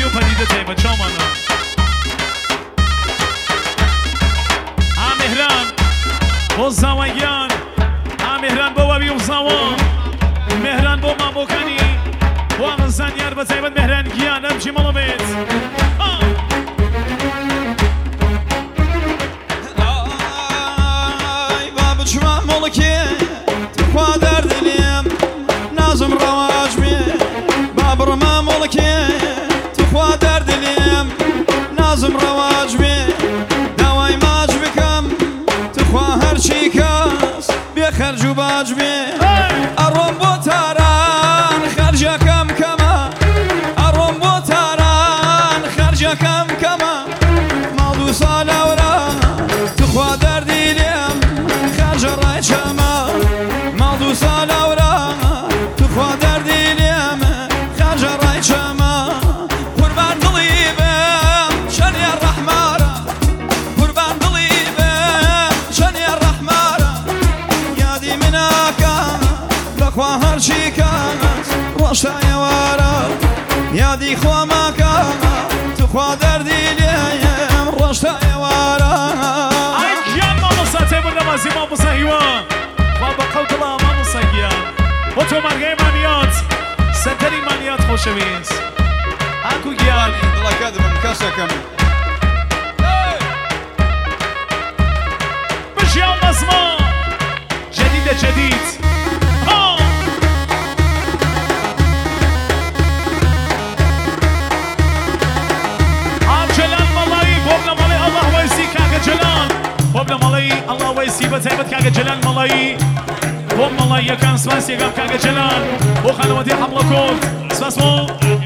بيو فريدة تيمة شامانا مهران بو زاويان مهران بو بيو زاوان مهران بو مامو كاني بو غزان يار بتيمة مهران جيان امشي ملابيت باب شما ملكي تخوا دردليم نازم رواج بي باب رما ملكي تخوا دردليم نازم رواج بي دواي ماج بكم تخوا هرشي كاس بيخرج وباج بي اروم بو تاران خرجا كم كما اروم بو تاران خرجا كم كما مالدو سالا ورا تخوا دردليم خرج راي شما مالدو سالا ورا تخوا دردليم خرج راي شما قربان ضليبم شني الرحمارة قربان ضليبم شني الرحمارة يا دي مناكا لخوا هرشي كانت رشتا يوارا يا دي خوا ماكا تخوا دردليم رشتا يوارا نمازی ما بسهیوان و با قوت الله ما بسهیان و تو مرگه منیات سنتری منیات خوشویز اکو گیان دلا کدبم کسکم بشیان مزما جدید جلال مالایی بابنا مالی الله ویسی کاغ جلال بابنا مالی الله ویسی بتایبت کاغ جلال مالایی باب مالایی کان سپاس یکم کاغ جلال و خانواده حمله کن سپاس مو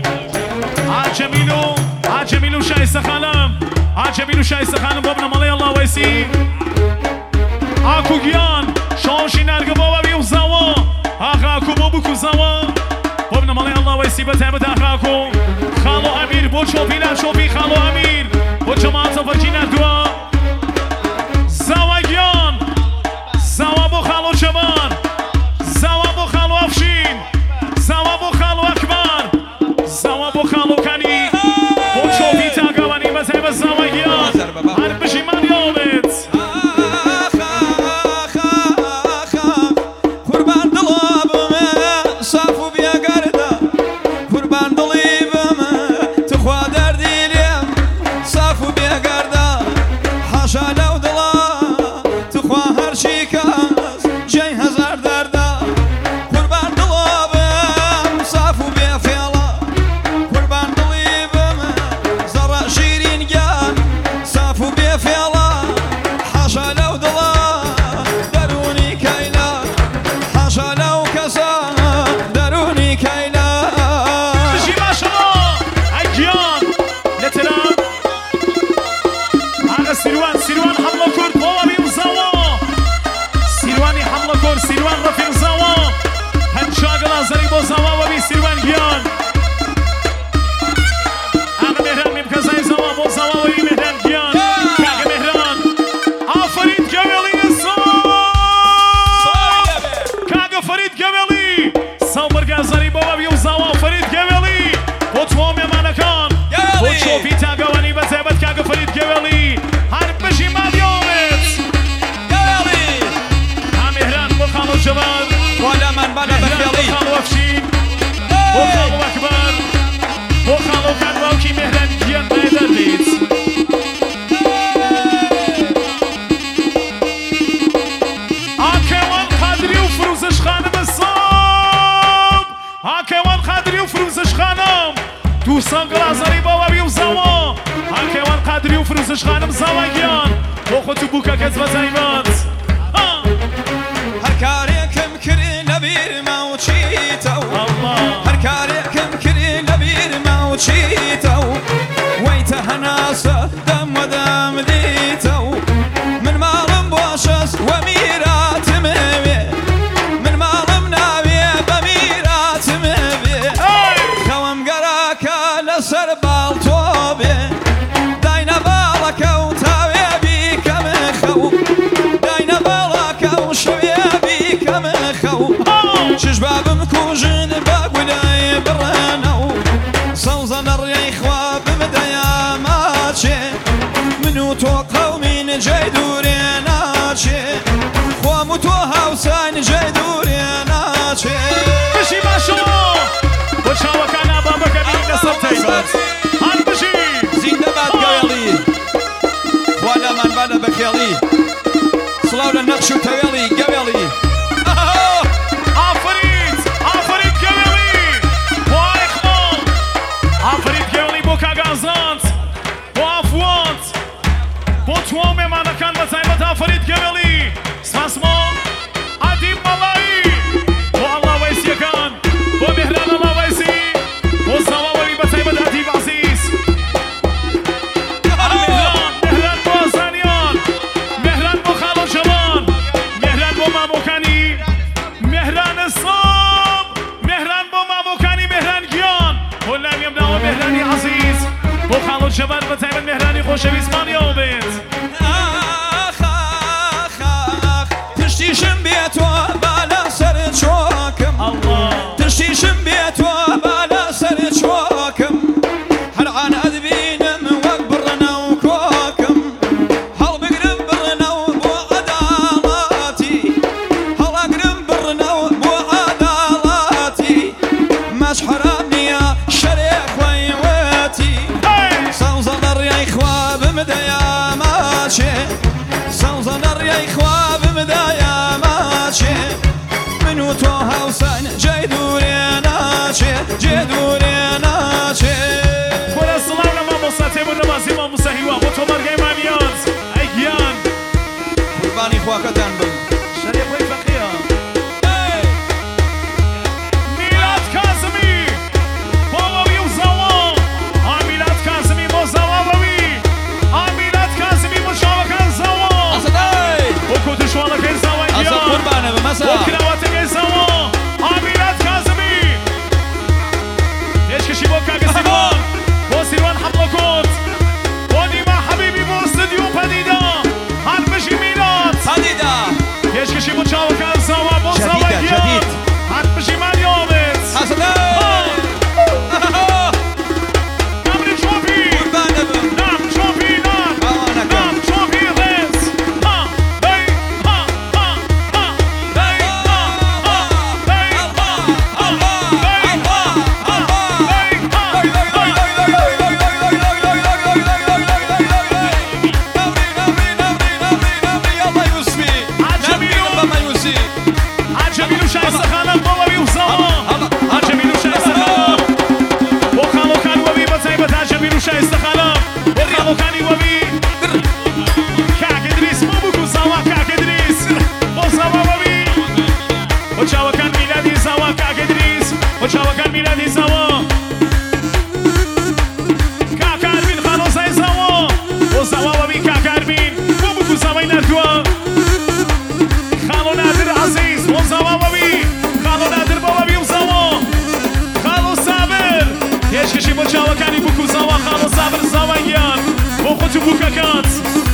عجمیلو شایسته خانم بابنا مالی الله ویسی اکو گیان شانشی نرگه بابا بیو زوا اکو بابو کو زوا بابنا مالی الله ویسی بتایبت اکو خالو امیر بو شوفی خالو امیر بو جماعت فرجی ندوا زوا گیان زوا بو خالو جمان زوا بو خالو افشین زوا بو خالو اکبر زوا بو خالو کنی بو شوفی تاگوانی بتایبت زوا گیان هر بشی من یابت قربان دلابم صافو بیا گرده قربان دلیبم تخوا دردیلیم صافو بیا گرده حاشا لو دلا تخوا هرشی کس جی هزار درده قربان دلابم صافو بیا فیلا قربان دلیبم زرع شیرین گان صافو بیا فیلا حاشا لو دلا درونی کیلا حاشا لو کسا درونی کیلا بشی ماشالله اگیان لترام آقا سیروان حمله کرد بابا بیم زوا سیروانی حمله کرد سیروان رفیق زوا هنشاق لازری با زوا و بی سیروان گیان آقا مهران میم کزای زوا با زوا و بی مهران گیان آقا مهران آفرید گویلی آقا فرید گویلی سامر گازری بابا بیم زوا فرید گویلی با تو هم یمانکان با چوفی تاگوانی بتایبت که آقا فرید گویلی هر بشی مدیامت مهران با خالو جوان ولا من بنا بفيلي با خالو افشین با خالو اکبر با خالو کنواو کی مهران گیان بیدر دید آکوان قدری و فروزش خانم صاب آکوان قدری و فروزش خانم دوستان گلازاری بابا بیو زوا آکوان قدری و فروزش خانم زوا گیان با خودتو بوکا کز بزایمات هر کاری کم کری لبیر ما و چیتو هر کاری کم کری لبیر ما و چیتو ویت هناسه دم و دم دیتو من مالم باشس و میرات موی من مالم ناوی بمیرات موی خوام گراکا لسر بالتوبی داین بالکا و تاوی بی کم خو داین بالکا و شوی بی کم خو چش بابم کوژن باگولای برانو سوزن ریخوا ناچێ من و تۆ قەومین جێی دوورێ ناچێ خۆم و تۆ هاوسان جێی دوورێ ناچێ بشی باشەوە بۆ چاوەکانە بابەکە بین لەسەر تایبەت هەر بشی زیندە باد گەوێڵی خوا لامان بانە بەکێڵی سڵاو لە نەخش و تەوێڵی گەوێڵی ئافرین ئافرین گەوێڵی وای خۆڵ ئافرین گەوێڵی بۆ کاگازانت بۆ ئافوانت بۆ تۆ مێمانەکان بە تایبەت ئافرین گەوێڵی سپاسمۆ عەدیم مەڵایی بۆ ئەڵڵا وەیسیەکان بۆ مێهران ئەڵڵا وەیسی بۆ زەواوەری بە تایبەت عەدیب عەزیز مێهران بۆ زانیان مێهران بۆ خاڵۆ جەوان مێهران بۆ مامۆکانی مێهران سۆم مێهران بۆ مامۆکانی مێهران گیان بۆ لامیم ناوە مێهرانی عەزیز بۆ خاڵۆ جەوان بە تایبەت مێهرانی خۆشەویستمانیەوە بێت تشتیشم بێتۆ بالا سەر چۆکم تشتیشم بێتۆ بالا سەر چۆکم هەرعان ئەدبینم وەک بڕنە و کۆکم هەڵبگرم بڕنە و بۆ عەداڵەتی هەڵەگرم بڕنە و بۆ عەداڵەتی مەش حەرام نییە شەرێ خوێوەتی سەوزەڵە ڕیای خوا بمدەیە ماچێ سەوزەڵە ڕیای خوا بمدەیە ماچێ من و تۆ هاوسان جێی دوورێ ناچێ جێ دوورێ ناچێ وەرە سڵاو لە مامۆستا تێبوون نەمازی مامۆستا هیوا بۆ تۆ مەرگەی مامیات ئەی گیان قوربانی خواکەتان بم شەرێ بۆی فەقیە میلاد کازمی بۆ وەوی و زەوە میلاد کازمی بۆ زەواوەوی میلاد کازمی بۆ چاوەکان زەوە ئەسەدەی بۆ کۆتشواڵەکەی زەوە ئەسە گیان قوربانە بم ئەسە بۆ کراوەتەکەی زەوە میلاد کازمی پێشکەشی بۆ کاگە سیروان بۆ سیروان حەمڵە کۆت بۆ نیما حەبیبی بۆ ستدیۆ پەدیدە هەر بشی میلاد پەدیدە پێشکەشی بۆ چاوەکان زەوە بۆ زەوە جەدیدە، گیان جەدید. هەر بشی مانیەوە بێت ئەسەدەی نامری چۆپی قوربانە بم نام چۆپی نام ئەوانەکەم نام چۆپی ڕێز بەی بەی عجەبی و شایستەخانە بۆ وەوی و زەوە عجەبی و شایستەخانە بۆ خاڵۆکان وەوی بە تایبەت عجەبی و شایستەخانە بۆ خاڵۆکانی وەوی کاک ئیدریس بۆ بکو زەوە کاک ئیدریس بۆ زەوە وەوی بۆ چاوەکان میلادی زەوە کاک ئیدریس بۆ چاوەکان میلادی زەوە کاک ئەرمین خانۆزای زەوە بۆ زەوە وەوی کاک ئەرمین بۆ بکو زەوەی نەردووە خاڵۆ نادر عەزیز بۆ زەوە وەوی خاڵۆ نادر بۆ وەوی و زەوە خاڵۆ سابر پێشکەشی بۆ چاوەکانی بکو زەوە خاڵۆ سابر زەوە گیان بۆ خۆت و بووکەکەت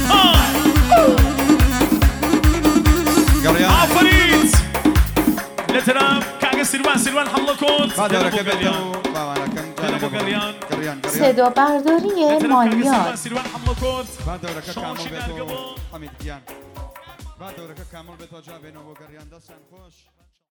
گەڕیان ئافرینت لەتەرە کاگە سیروان حەمڵە کۆت خادەوەرەکە بێتەوە باوانەکەم بۆ گەڕیان گەڕیان صدا برداری مانیات سیروان حەمڵە کۆت با دەورەکە کامل شۆشی بێتەوە نەرگەوە حەمید گیان با دەورەکە کامل بێتەوە جا بێنەوە بۆ گەڕیان دەستیان خۆش